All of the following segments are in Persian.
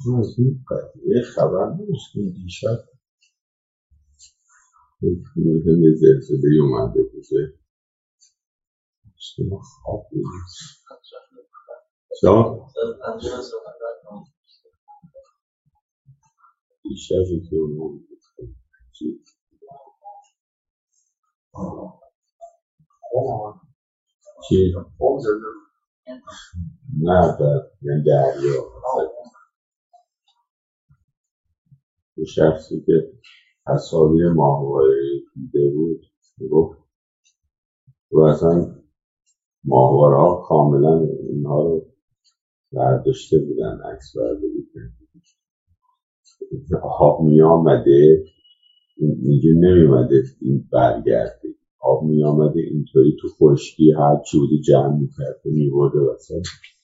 من از این قضیه خبر نداشتیم. دیشب یه زلزله اومده بوده، ما خواب بودیم. دیشبی که اومد چی؟ نه یعنی دریا یه شخصی که تصاویر ماهواره دیده بود گفت و اصلا ماهواره ها کاملا اینها رو برداشته بودن، عکس برداری بودن. آب می آمده اینجا نمی اومده این برگرده، آب می آمده اینطوری تو خشکی هر چی بوده جمع می کرده می برده واسه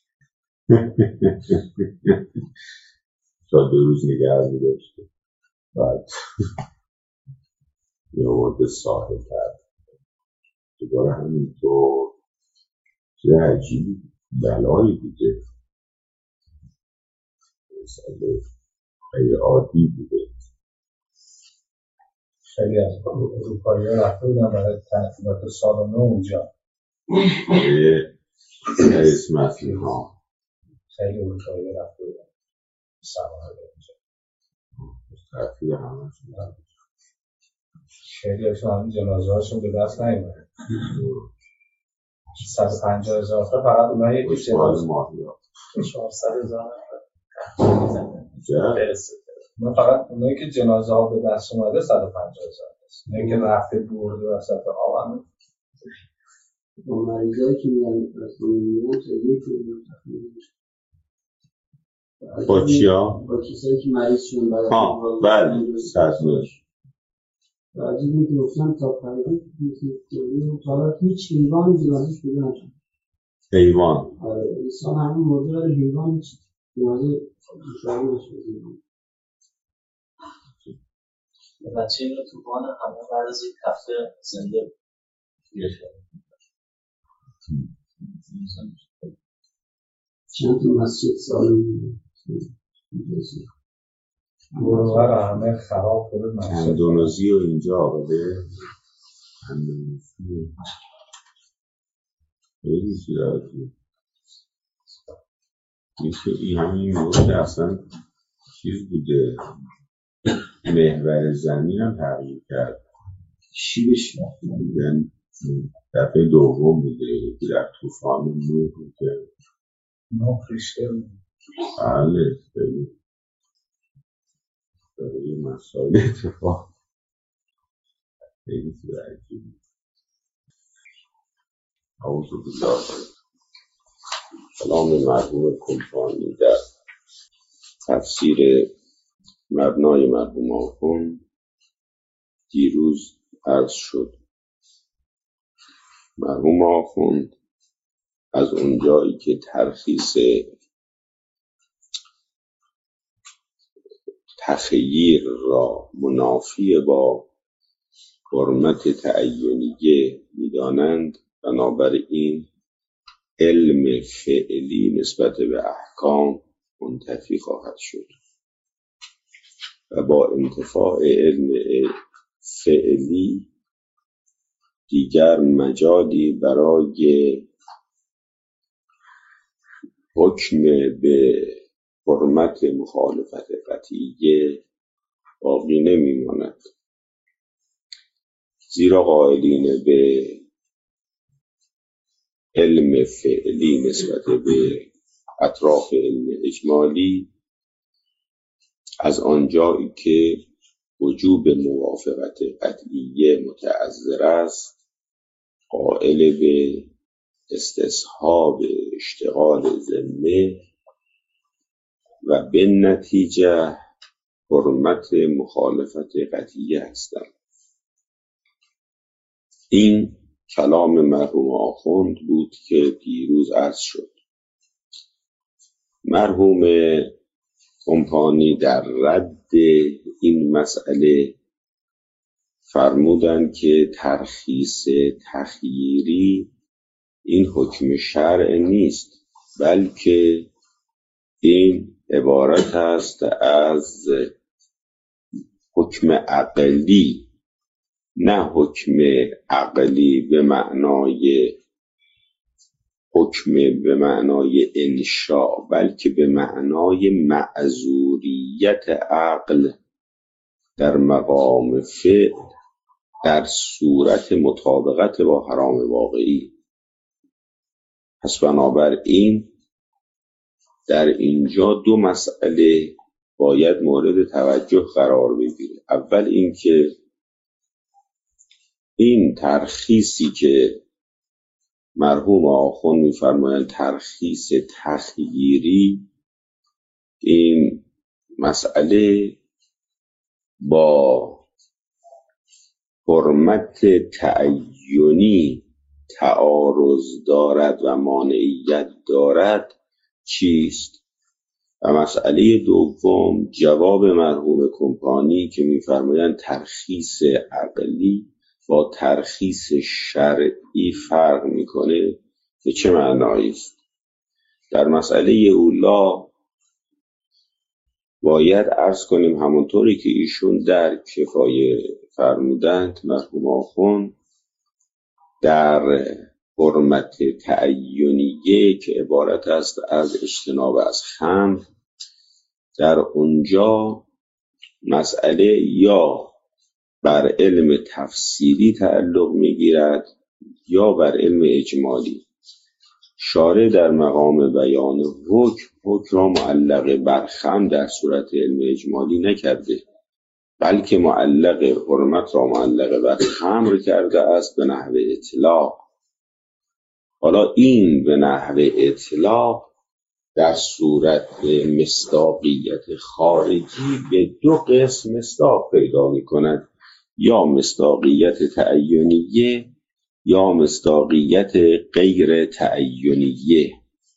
تا 2 روز نگه می داشته، بعد می آورده ساحل کرد دوباره همینطور. چه عجیبی بلایی بوده، مسئله خیلی عادی بوده. خیلی از اروپایی ها رفته بودن برای تعطیلات سال نو اونجا. اسم اصلی ها خیلی اروپایی ها رفته بودن سوار اونجا تعطیل همه شدن. خیلی هاشون همین جنازه هاشون به دست نیومد. 150,000 تا فقط اونایی که جنازه 400,000 من فقط اونایی که جنازه ها به دست اومده 150,000 است. اونایی که رفته برده وسط آب هم با مریضایی که میان رسانه چجوری با چیا؟ با کسایی که مریض شدن بعد بله سازش راجعی که گفتن تا پایین تا هیچ حیوان جنازه‌اش پیدا نشد. حیوان انسان همین موضوع رو حیوان جنازه شده نشد. بچه این رو توفان همه بعد از یک هفته زنده گیره شد. چند تا مسجد سالم گروه همه خراب شده. اندونزی و اینجا آقاده اندونزی خیلی زیادی این همین موقع اصلا چیز بوده، محور زمین هم تغییر کرد. شیبش یعنی دفعه دوم بوده که در طوفان نوح بوده. نوح ریشته بود. بله خیلی مسائل اتفاق خیلی عجیبی. اعوذ بالله. کلام مرحوم کلفانی در تفسیر مبنای مرحوم آخوند دیروز عرض شد. مرحوم آخوند از اونجایی که ترخیص تخییر را منافی با حرمت تعینیه می‌دانند، بنابراین علم فعلی نسبت به احکام منتفی خواهد شد و با انتفاع علم فعلی دیگر مجالی برای حکم به حرمت مخالفت قطعیه باقی نمی‌ماند، زیرا قائلین به علم فعلی نسبت به اطراف علم اجمالی از آنجایی که وجوب موافقت قطعیه متعذر است قائل به استصحاب اشتغال ذمه و به نتیجه حرمت مخالفت قطعیه هستند. این کلام مرحوم آخوند بود که دیروز عرض شد. مرحوم کمپانی در رد این مسئله فرمودند که ترخیص تخییری این حکم شرع نیست، بلکه این عبارت است از حکم عقلی، نه حکم عقلی به معنای حکم به معنای انشاء، بلکه به معنای معذوریت عقل در مقام فعل در صورت مطابقت با حرام واقعی. پس بنابراین در اینجا دو مسئله باید مورد توجه قرار بگیره. اول اینکه این ترخیصی که مرحوم آخوند می‌فرمایند ترخیص تخییری، این مسئله با حرمت تعینی تعارض دارد و مانعیت دارد چیست؟ و مسئله دوم جواب مرحوم کمپانی که می‌فرمایند ترخیص عقلی با ترخیص شرعی فرق میکنه به چه معنایی است؟ در مسئله اولا باید عرض کنیم همونطوری که ایشون در کفایه فرمودند مرحوم آخوند، در حرمت تعینیه که عبارت است از اجتناب از خمر، در اونجا مسئله یا بر علم تفصیلی تعلق میگیرد یا بر علم اجمالی. شارع در مقام بیان حکم را معلق بر خمر در صورت علم اجمالی نکرده، بلکه معلق حرمت را معلق بر خمر کرده است به نحو اطلاق. حالا این به نحو اطلاق در صورت مصداقیت خارجی به دو قسم مصداق پیدا می کند، یا مصداقیت تعینیه یا مصداقیت غیر تعینیه.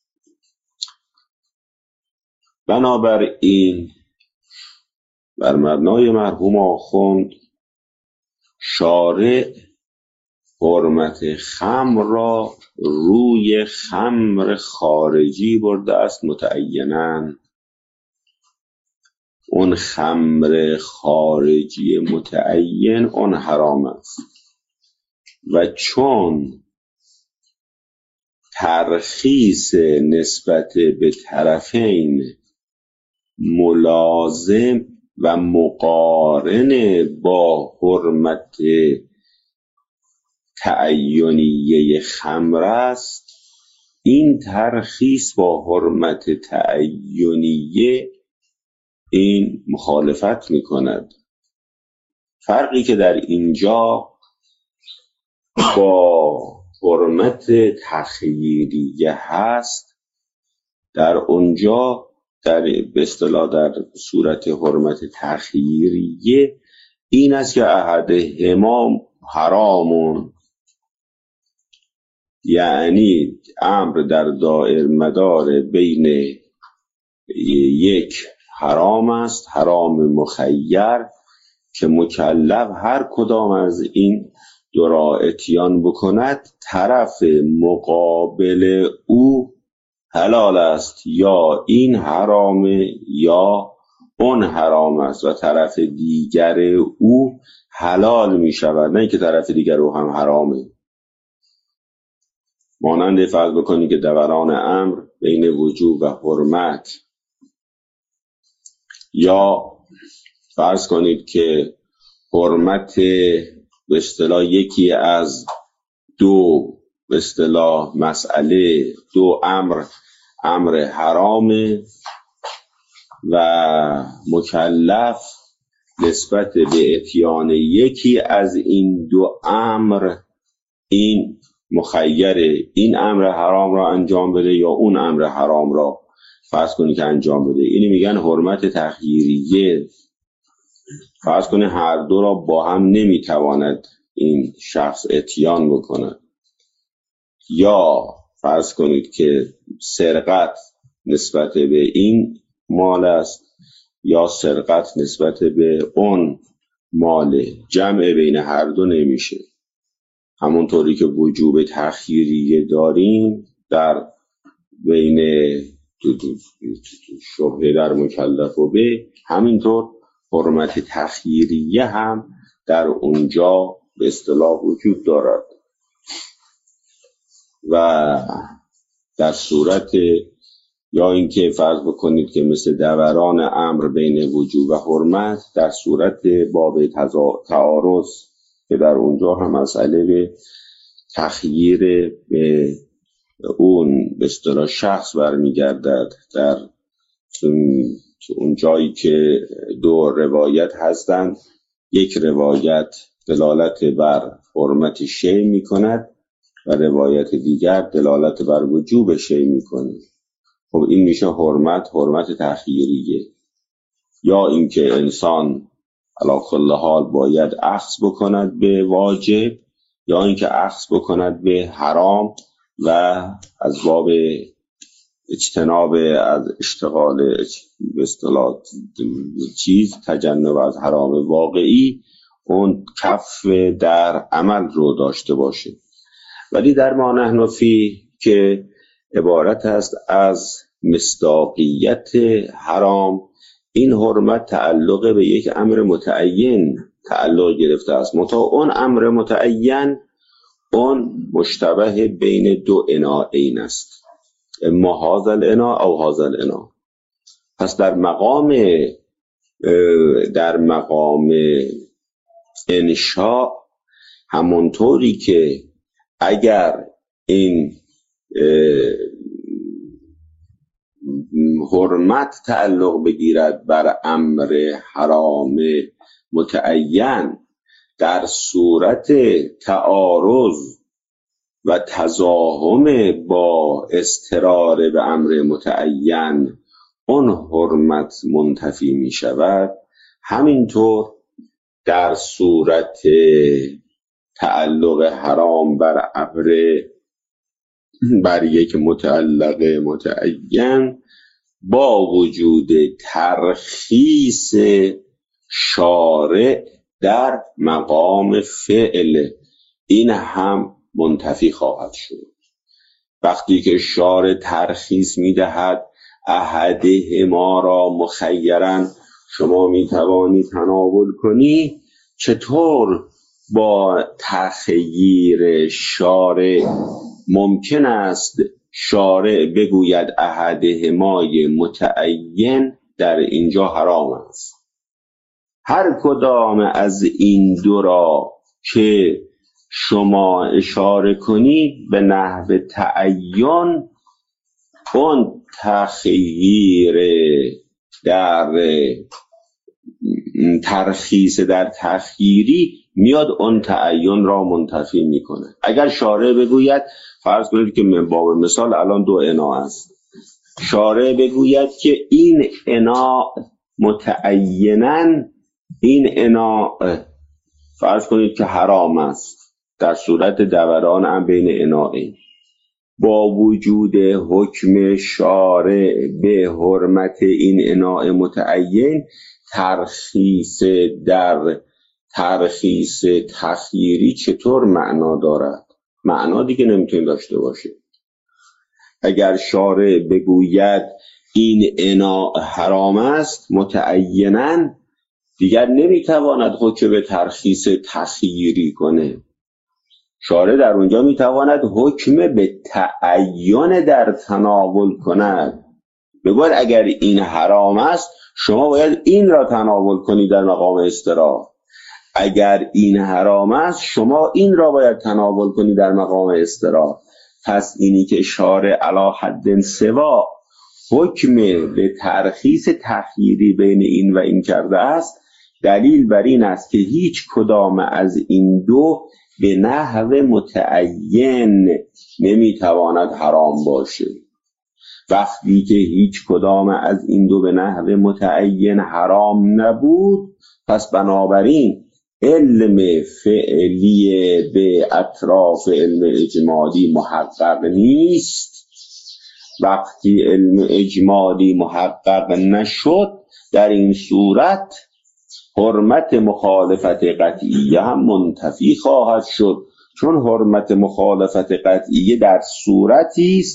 بنابراین بر مبنای مرحوم آخوند شارع حرمت خمر را روی خمر خارجی برده است متعیناً. اون خمر خارجی متعین اون حرام است و چون ترخیص نسبت به طرفین ملازم و مقارن با حرمت تعینیه خمر است، این ترخیص با حرمت تعینیه این مخالفت می کند. فرقی که در اینجا با حرمت تخییریه هست، در اونجا به اصطلاح در صورت حرمت تخییریه این است که احدهما حرامون، یعنی امر در دائر مدار بین یک حرام است، حرام مخیر که مکلف هر کدام از این دو را اتیان بکند، طرف مقابل او حلال است، یا این حرام یا اون حرام است و طرف دیگر او حلال می شود، نه که طرف دیگر او هم حرامه. مانند فرض بکنید که دوران امر بین وجوب و حرمت، یا فرض کنید که حرمت به اصطلاح یکی از دو به اصطلاح مسئله، دو امر حرامه و مکلف نسبت به اتیان یکی از این دو امر این مخیره، این امر حرام را انجام بده یا اون امر حرام را فرض کنی که انجام بده. اینی میگن حرمت تخییریه. فرض کنی هر دو را با هم نمیتواند این شخص اتیان بکند، یا فرض کنید که سرقت نسبت به این مال است یا سرقت نسبت به اون مال، جمع بین هر دو نمیشه. همونطوری که وجوب تخییریه داریم در بین شبهه در مکلف و به، همینطور حرمت تخییریه هم در اونجا به اصطلاح وجود دارد و در صورت یا اینکه فرض بکنید که مثل دوران امر بین وجوب و حرمت، در صورت باب تعارض که در اونجا هم مسئله به تخییر به اون به اصطلاح شخص برمیگردد. در اون جایی که دو روایت هستند، یک روایت دلالت بر حرمت شیء می کند و روایت دیگر دلالت بر وجوب شیء می کند. خب این میشه حرمت تخییریه، یا اینکه انسان علی کل حال باید اخذ بکند به واجب، یا اینکه اخذ بکند به حرام و از باب اجتناب از اشتغال به اصطلاح چیز، تجنب از حرام واقعی، اون کف در عمل رو داشته باشه. ولی در ما نحن فیه که عبارت است از مصداقیت حرام، این حرمت تعلق به یک امر متعین تعلق گرفته است. اون امر متعین اون مشتبه بین دو اناءین است، اما هذا الاناء او هذا الاناء. پس در مقام انشاء، همونطوری که اگر این حرمت تعلق بگیرد بر امر حرام متعین، در صورت تعارض و تزاحم با اضطرار به امر متعین اون حرمت منتفی می شود، همینطور در صورت تعلق حرام بر امر بر یک متعلق متعین با وجود ترخیص شارع در مقام فعل، این هم منتفی خواهد شد. وقتی که شارع ترخیص می‌دهد احدهما را مخیراً شما می‌توانی تناول کنی، چطور با تخییر شارع ممکن است شارع بگوید احدهمای متعین در اینجا حرام است؟ هر کدام از این دو را که شما اشاره کنید به نحو تعین، اون تخییر در ترخیص در تخییری میاد اون تعین را منتفی میکنه. اگر شارع بگوید، فرض کنید که من باب مثال الان دو انا است، شارع بگوید که این انا متعیناً، این انا فرض کنید که حرام است در صورت دوران هم بین اناءین، با وجود حکم شارع به حرمت این اناء متعین، ترخیص در ترخیص تخییری چطور معنا دارد؟ معنا دیگه نمیتونه داشته باشه. اگر شارع بگوید این انا حرام است متعیناً، دیگر نمیتواند حکم به ترخیص تخییری کنه. شارع در اونجا میتواند حکم به تعین در تناول کند، بگوید اگر این حرام است شما باید این را تناول کنید در مقام اضطرار، اگر این حرام است شما این را باید تناول کنید در مقام اضطرار. پس اینی که شارع علی حد سوا حکم به ترخیص تخییری بین این و این کرده است، دلیل بر این است که هیچ کدام از این دو به نحو متعین نمیتواند حرام باشه. وقتی که هیچ کدام از این دو به نحو متعین حرام نبود، پس بنابراین علم فعلی به اطراف علم اجمالی محقق نیست. وقتی علم اجمالی محقق نشد، در این صورت حرمت مخالفت قطعیه هم منتفی خواهد شد، چون حرمت مخالفت قطعیه در صورتی است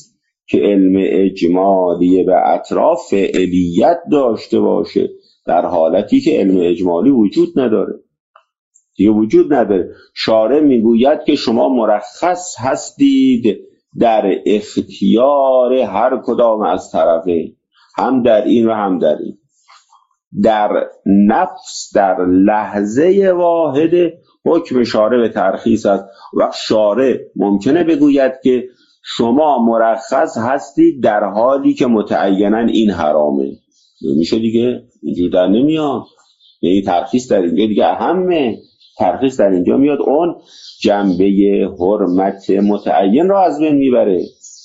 که علم اجمالی به اطراف فعلیت داشته باشه، در حالتی که علم اجمالی وجود نداره. دیگه وجود نداره. شارع میگوید که شما مرخص هستید در اختیار هر کدام از طرفین، هم در این و هم در این. در نفس، در لحظه واحد حکم شارع به ترخیص است. و شارع ممکنه بگوید که شما مرخص هستید در حالی که متعیناً این حرامه. نمیشه دیگه، اینجور در نمیاد. یعنی ترخیص در اینجا دیگه اهمه. ترخیص در اینجا میاد اون جنبه حرمت متعین را از بین میبره.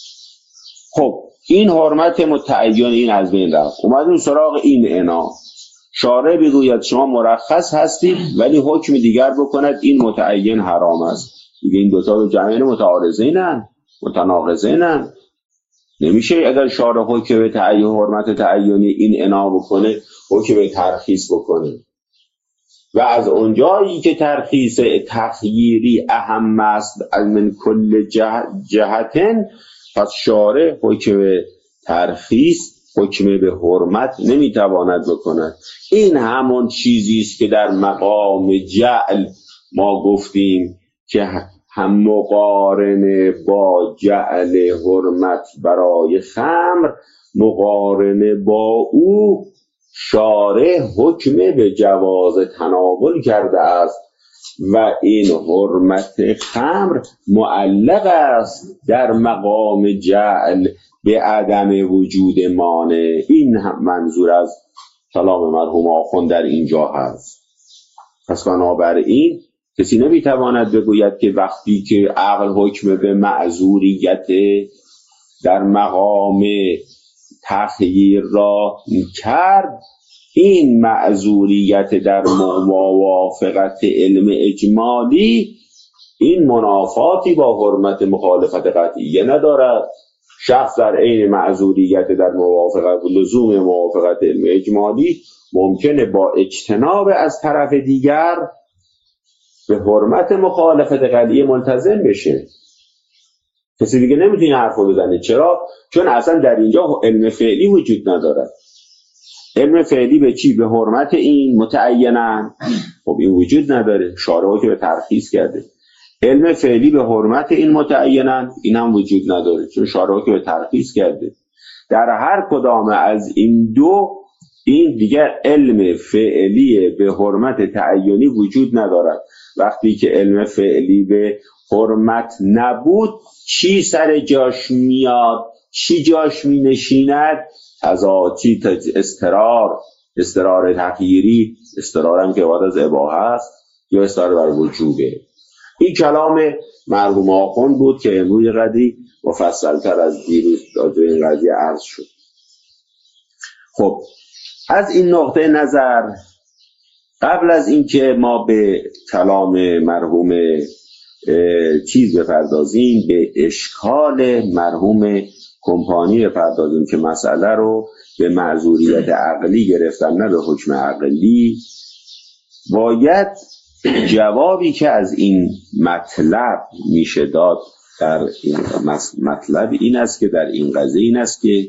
خب این حرمت متعین این از بین رفت، اومدیم سراغ این انا. شارع بگوید شما مرخص هستید ولی حکم دیگر بکند این متعین حرام است. دیگه این دوتا رو جمعین متعارضینن، متناقضینن. نمیشه اگر شارع حکم به تعیین حرمت تعینی این انا بکنه حکم به ترخیص بکنه. و از اونجایی که ترخیص تخییری اهم است من کل جهتن، پس شارع حکم به ترخیص حکم به حرمت نمیتواند بکند. این همون چیزی است که در مقام جعل ما گفتیم که هم مقارنه با جعل حرمت برای خمر، مقارنه با او شارع حکم به جواز تناول کرده است و این حرمت خمر معلق است در مقام جعل به عدم وجود مانع. این هم منظور از کلام مرحوم آخوند در اینجا هست. پس بنابراین کسی نمیتواند بگوید که وقتی که عقل حکم به معذوریت در مقام تخییر را کرد، این معذوریت در موافقت علم اجمالی این منافاتی با حرمت مخالفت قطعیه ندارد. شخص در عین معذوریت در موافقت و لزوم موافقت علم اجمالی ممکنه با اجتناب از طرف دیگر به حرمت مخالفت قطعیه ملتزم بشه. کسی دیگه نمیتونه این حرف رو بزنه. چرا؟ چون اصلا در اینجا علم فعلی وجود نداره. علم فعلی به چی؟ به حرمت این متعینن. خب این وجود نداره. شارع که به ترخیص کرده. علم فعلی به حرمت این متعینن، این هم وجود نداره چون شارع که به ترخیص کرده. در هر کدام از این دو این دیگر علم فعلی به حرمت تعینی وجود ندارد. وقتی که علم فعلی به حرمت نبود، چی سر جاش میاد؟ چی جاش می نشیند؟ تضاتی، استرار تغییری، استرار هم که بعد از اباحه است یا استرار بر وجوبه. این کلام مرحوم آخوند بود که امروز قدری مفصل‌تر از دیروز راجع به این قضیه عرض شد. خب از این نقطه نظر قبل از اینکه ما به کلام مرحوم بپردازیم، به اشکال مرحوم کمپانی بپردازیم که مسئله رو به معذوریت عقلی گرفتن نه به حکم عقلی، باید جوابی که از این مطلب میشه داد در این مطلب این است که در این قضیه این است که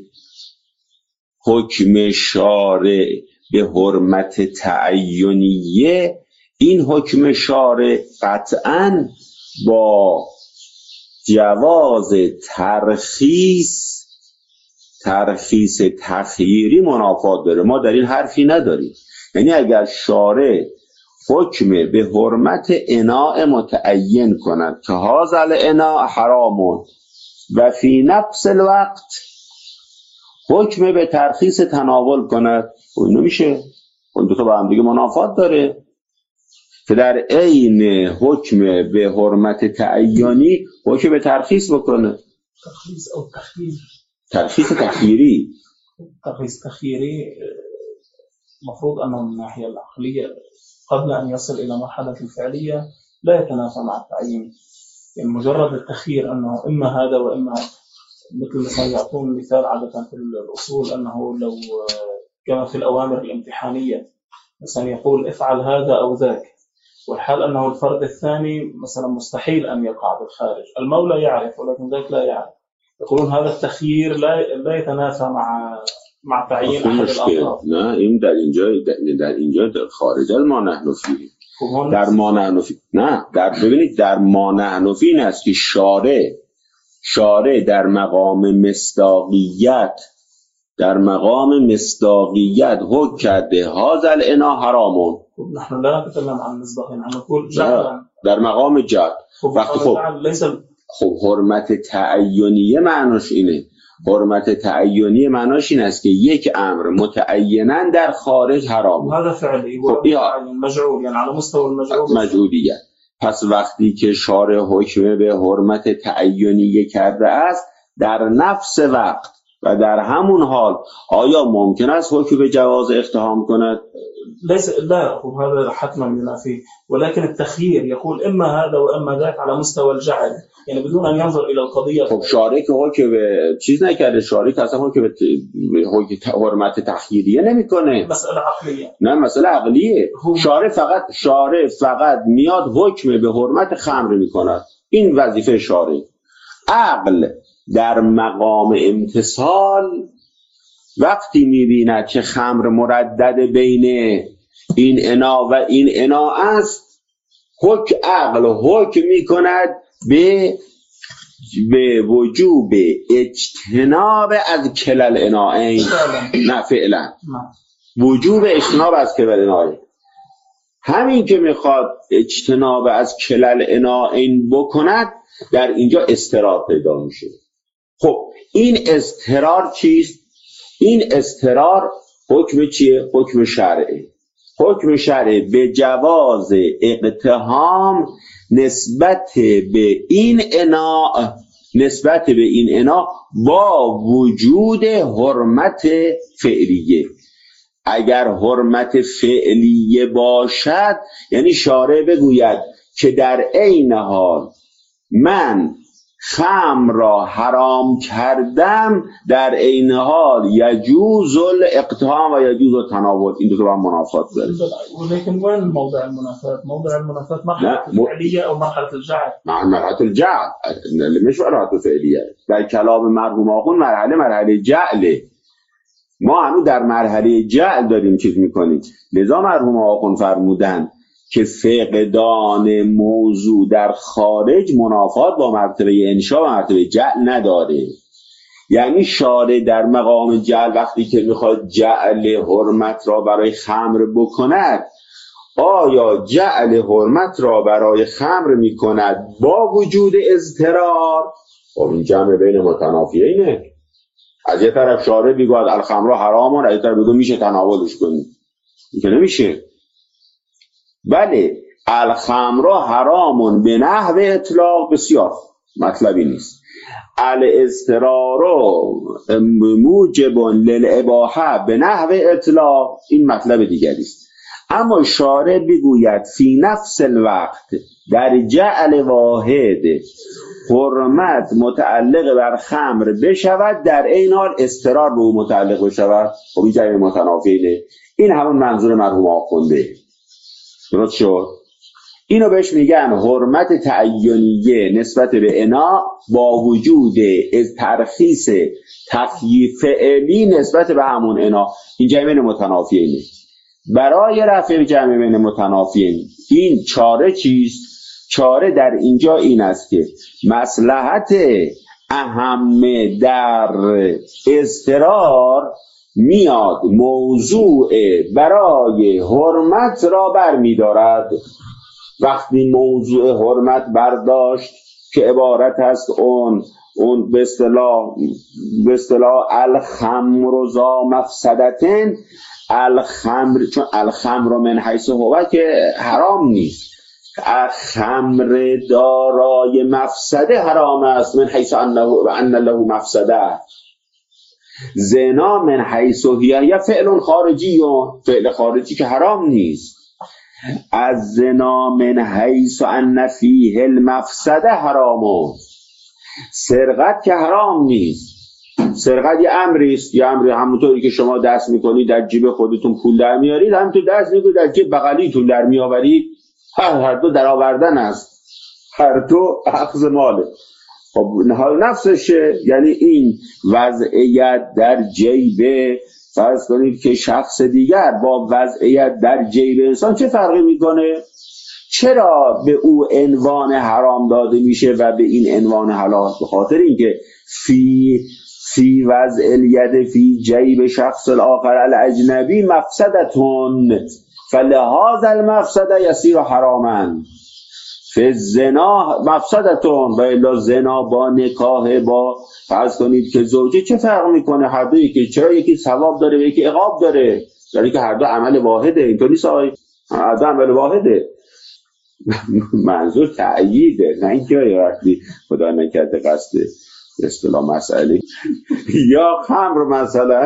حکم شارع به حرمت تعینیه، این حکم شارع قطعاً با جواز ترخیص تخییری منافات داره. ما در این حرفی نداریم. یعنی اگر شارع حکم به حرمت اناء متعین کند که هذا الاناء حرام و فی نفس الوقت حکم به ترخیص تناول کند، اون نمیشه. اون دو تا با هم دیگه منافات داره که در عین حکم به حرمت تعینی حکم به ترخیص بکنه. ترخیص او تخییر. ترخیص تخییری. ترخيص تخييري مفروض أنه من الناحية العقلية قبل أن يصل إلى مرحلة الفعلية لا يتنافى مع التعيين. يعني مجرد التخيير أنه إما هذا وإما مثل ما يعطون مثال عادة في الأصول أنه لو كما في الأوامر الامتحانية مثلا يقول افعل هذا أو ذاك، والحال أنه الفرد الثاني مثلا مستحيل أن يقع بالخارج. المولى يعرف ولكن ذاك لا يعرف، يقولون هذا التخيير لا يتنافى مع تعيين اصلا أحد مشکل الأطراف. نه، این در اینجا خارج از ما نحن فی. در ما نحن فی نه، ببینید در ما نحن فی این است که شارع در مقام مصداقیت حکم کرده هذا الاناء حرامون. نحن لا نتكلم عن مصداقية، نحن نقول جعلا در مقام جعل. وقتی خب حرمت تعینیه معناش اینه. حرمت تعینی معناش این است که یک امر متعیناً در خارج حرام. هذا فعلی و مجعول، یعنی على مستوى مجعولیت. پس وقتی که شارع حکم به حرمت تعینیه کرده است، در نفس وقت و در همون حال آیا ممکن است حکم به جواز اقتحام کند؟ لا، هذا حتما ينافيه، ولكن التخيير يقول إما هذا وإما ذاك على مستوى الجعل، يعني بدون أن ينظر إلى القضية. خب شارع که حکم به چیز نکرده، شارع که اصلا حکم به حرمت تخییریه نمیکنه. مسئله عقلیه. نه، مسئله عقلیه. شارع فقط میاد حکم به حرمت خمر میکند. این وظیفه شارع. عقل در مقام امتثال وقتی میبیند که خمر مردد بین این انا و این انا است، عقل حکم میکند به وجوب اجتناب از کلل اناءین. نه فعلا وجوب اجتناب از کلل اناءین. همین که میخواد اجتناب از کلل اناءین بکند، در اینجا اضطرار پیدا میشه. خب این اضطرار چیست؟ این اضطرار حکم چیه؟ حکم شرعه. حکم شرعه به جواز اقتحام نسبت به این انا با وجود حرمت فعلیه. اگر حرمت فعلیه باشد، یعنی شارع بگوید که در عین حال من خمر را حرام کردم، در عین حال یجوز الاقتحام و یجوز التناول. این دو تا با هم منافات داره. ولكن وين موضع المنافات؟ موضع المنافات مرحلة الفعلية او مرحلة الجعل؟ مرحلة الجعل، مش مرحلة الفعلية. در کلام مرحوم آخوند مرحله جعله. ما هنوز در مرحله جعل داریم چیز میکنیم. لذا مرحوم آخوند فرمودن که فقدان موضوع در خارج منافات با مرتبه انشا و مرتبه جعل نداره. یعنی شارع در مقام جعل وقتی که میخواد جعل حرمت را برای خمر بکند، آیا جعل حرمت را برای خمر میکند با وجود اضطرار؟ خب این جمع بین متنافیینه. از یه طرف شارع میگه الخمر حرامه، از یه طرف میگه میشه تناولش کنید. این که نمیشه. بله الخمر حرامون به نحو اطلاق بسیار مطلبی نیست. الاضطرار موجب للاباحه به نحو اطلاق این مطلب دیگری است. اما شارع بگوید فی نفس الوقت در جعل واحد حرمت متعلق بر خمر بشود، در این حال اضطرار به او متعلق بشود. خب این جمع متنافیه. این همون منظور مرحوم آخونده. درست شد؟ اینو بهش میگن حرمت تعینیه نسبت به انا با وجود ترخیص تخییف فعلی نسبت به همون انا. این جمع متنافیه. برای رفع جمع بین متنافیین این چاره چیست؟ چاره در اینجا این است که مصلحت اهم در اضطرار میاد موضوع برای حرمت را برمی‌دارد. وقتی موضوع حرمت برداشت که عبارت است اون به اصطلاح الخمر ذا مفسدتن، الخمر چون الخمر من حیث هو که حرام نیست، خمر دارای مفسده حرام است، من حیث ان له مفسده. زنا من حیث هی فعل خارجی، فعل خارجی که حرام نیست. از زنا من حیث ان فیه المفسده حرامه. سرقت که حرام نیست. سرقت یه امری است، یه امری همونطوری که شما دست میکنید در جیب خودتون پول در میارید، همونطور دست میکنید در جیب بغلیتون در میآورید، هر دو در آوردن است، هر دو اخذ ماله. خب حال نفسشه، یعنی این وضعیت در جیب فرض کنید که شخص دیگر با وضعیت در جیب انسان چه فرقی میکنه؟ چرا به او عنوان حرام داده میشه و به این عنوان حلال؟ به خاطر اینکه فی وضع الید فی جیب شخص الاخر الاجنبی مفسدتون فلهذا المفسده یصیر حراما. فی زنا مفسدتون، و الا زنا با نکاح با فرض کنید که زوجه چه فرق میکنه؟ هر دو یکی، چرا یکی ثواب داره و یکی عقاب داره؟ یعنی که هر دو عمل واحده. اینطور نیست هر دو عمل واحده. منظور تأییده، نه اینکه وقتی خدا نکرده قصد اصطلاح مسئله یا خمر مثلا.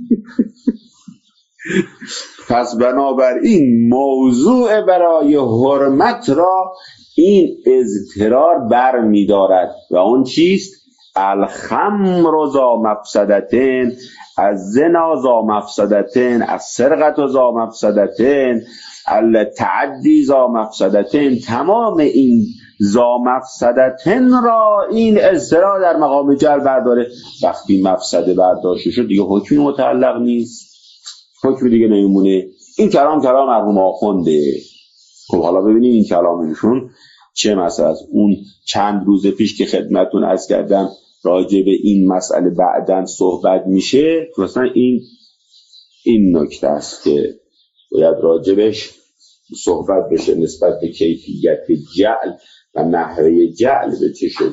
پس بنابراین موضوع برای حرمت را این اضطرار بر می دارد و اون چیست؟ الخمر ذا مفسدتین، از زنا ذا مفسدتین، از سرقت ذا مفسدتین، التعدی ذا مفسدتین. تمام این ذا مفسدتین را این اضطرار در مقام جر برداره. وقتی مفسده برداشته شد دیگه حکمی متعلق نیست، حکمی دیگه نمیمونه. این کلام مرحوم آخونده. خب حالا ببینیم این کلام ایشون چه مسئله است. اون چند روز پیش که خدمتتون عرض کردم راجع به این مسئله بعداً صحبت میشه، مثلا این نکته است که باید راجبش صحبت بشه نسبت به کیفیت جعل و نحوه جعل به چه شکله.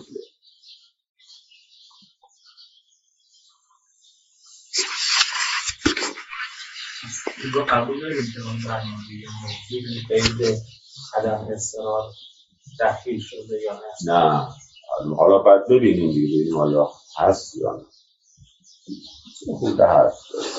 اینجا قبول داریم که اون برنامه موضوع قید عدم اصرار تحقیل شده یا نه؟ حالا باید ببینیم آیا هست یا نه. خود هست.